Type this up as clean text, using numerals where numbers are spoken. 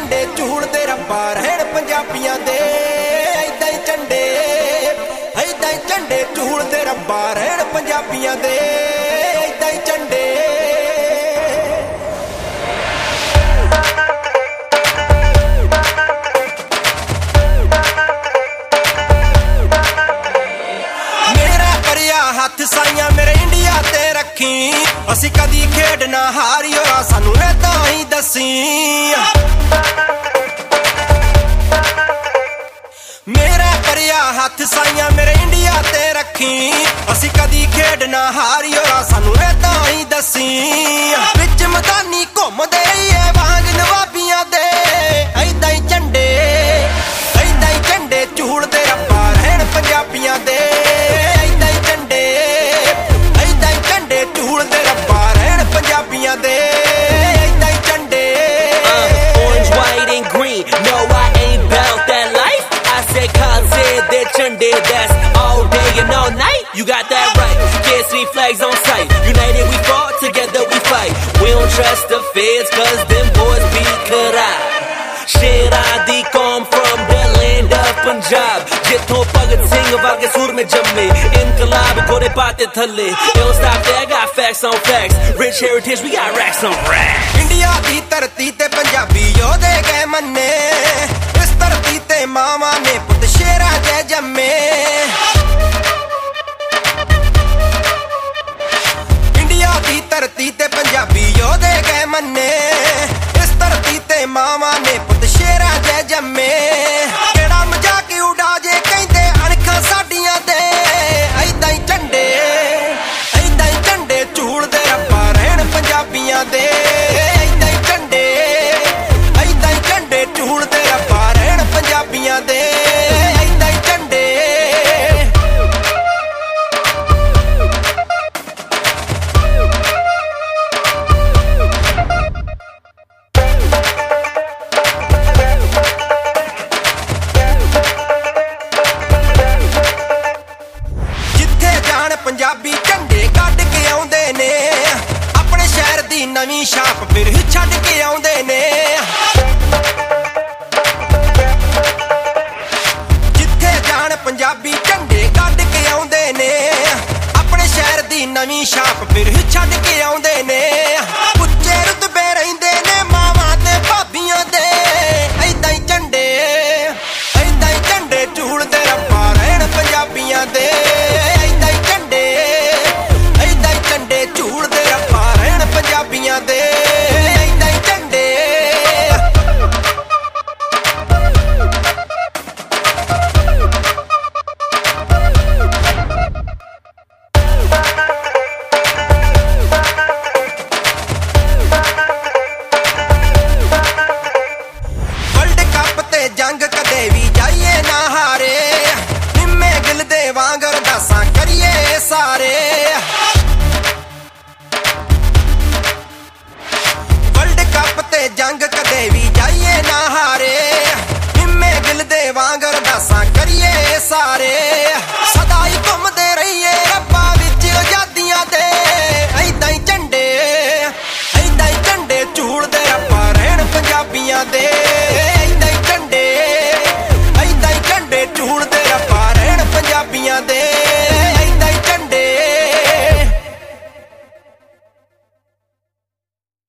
झंडे झूलदे रब्बा रहण पंजाबियां दे ऐदां ही झंडे झूलदे रब्बा रहण पंजाबियां दे ऐदां ही झंडे हथ साइयां मेरे इंडिया ते रखी असी कदी खेड ना हारियो सानू ऐदां ही दसी मेरा परिया हथ साइयां मेरे इंडिया ते रखी असी कदी खेड ना हारियो सानू ऐदां ही दसी विच मैदानी घुमदे रहिए वांग नवाबियां दे ऐदां ही झंडे झूलदे रब्बा रहण पंजाबियां दे Orange, white and green, no I ain't bout that life. I said content, that chunde, that's all day and all night. You got that right, can't see flags on sight. United we fought, together we fight. We don't trust the feds cause them boys be karai. Sheradi come from the land of Punjab. Jitho Bhagat Singh varge sur mein jamme. Inqilab kore paate thalle. It don't stop there, I got facts on facts. Rich heritage, we got racks on racks. India di dharti te Punjabi yodhe gaye manne. Is dharti te maama ne put shera jai jamme. India di dharti te Punjabi yodhe gaye manne. Is dharti te maama ne put shera jai jamme. Keda मजाक उड़ा जे कहंदे अणखां साडियां दे ऐदां ही झंडे झूलदे रब्बा रहण पंजाबियां दे ऐदां ही झंडे झूलदे रब्बा रहण पंजाबियां दे ऐदां ही झंडे पंजाबी झंडे कढ के आउंदे ने अपने शहर दी नवीं छाप फिर छड्ड के आउंदे ने जिथे जान पंजाबी झंडे कढ के आउंदे ने अपने शहर दी नवीं छाप फिर छड्ड के आउंदे ने उच्चे रुतबे रहिंदे ने मावां ते भाबियां दे ऐदां ही झंडे झूलदे रब्बा रहण पंजाबियां दे झूलदे रब्बा रहण पंजाबियां दे ऐदां ही झंडे वर्ल्ड कप ते जंग कदे भी जाइए ना हारे निम्मे गिल दे वांग अरदासां करिए सारे जंग कदे भी जाइए ना हारे निम्मे गिल दे वांग अरदासां करिए सारे सदा ही घुमदे रहिए रब्बा विच आजादियां दे ऐदां ही झंडे झूलदे रब्बा रहण पंजाबियां दे